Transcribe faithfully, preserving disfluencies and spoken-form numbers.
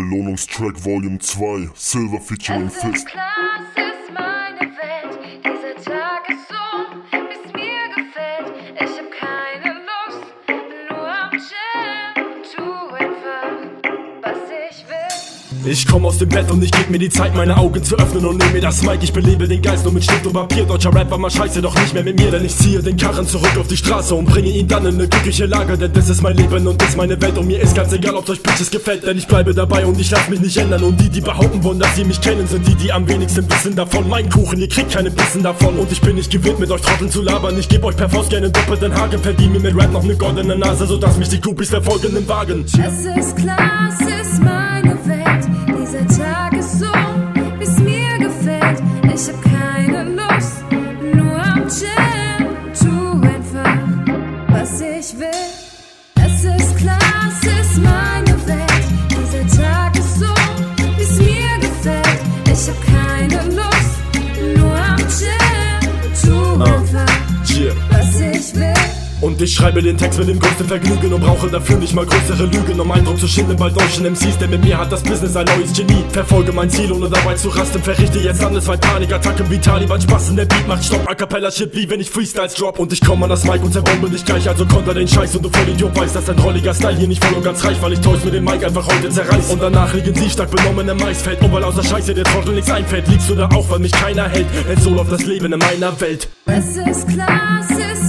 Belohnungstrack Volume zwei, Silver featuring Es ist Fist. klar, es ist meine Welt. Dieser Tag ist so, wie's mir gefällt. Ich hab keine Lust, bin nur am Chillen. Tu einfach, was ich will. Ich komm aus dem Bett und ich geb mir die Zeit, meine Augen zu öffnen und nehm mir das Mic. Ich belebe den Geist nur mit Stift und Papier. Deutscher Rap war mal scheiße, doch nicht mehr mit mir. Denn ich ziehe den Karren zurück auf die Straße und bringe ihn dann in eine glückliche Lage. Denn das ist mein Leben und das ist meine Welt. Und mir ist ganz egal, ob's euch Bitches gefällt. Denn ich bleibe dabei und ich lass mich nicht ändern. Und die, die behaupten wollen, dass sie mich kennen, sind die, die am wenigsten wissen davon. Mein Kuchen, ihr kriegt keine Bissen davon. Und ich bin nicht gewillt, mit euch Trotteln zu labern. Ich geb euch per Faust gerne doppelten Haken. Verdien mir mit Rap noch ne goldene Nase, sodass mich die Groupies verfolgen im Wagen. Es ist klar, es ist meine Welt. Dieser Tag ist so, wie's mir gefällt. Ich hab keine Lust, nur am Chillen. Tu einfach, was ich will. Es ist klar, es ist meine Welt. Dieser Tag ist so, wie's mir gefällt. Ich hab keine Lust, nur am Chillen. Tu einfach, Yeah. was ich will. Und ich schreibe den Text mit dem größten Vergnügen und brauche dafür nicht mal größere Lügen, um Eindruck zu schinden bei deutschen M Cs, denn mit mir hat das Business ein neues Genie. Verfolge mein Ziel, ohne dabei zu rasten, verrichte jetzt landesweit Panikattacken wie Taliban Spasten. Der Beat macht Stopp, A Cappella Shit, wie wenn ich Freestyles drop. Und ich komm an das Mic und zerbombe dich gleich, also konter den Scheiß. Und du Vollidiot weißt, dass dein trolliger Style hier nicht voll und ganz reicht, weil ich Toys mit dem Mic einfach heute zerreiß. Und danach liegen sie stark benommen im Maisfeld, und weil außer Scheiße der Trottel nichts einfällt, liegst du da auch, weil mich keiner hält, denn so läuft das Leben in meiner Welt. Es ist klar, es ist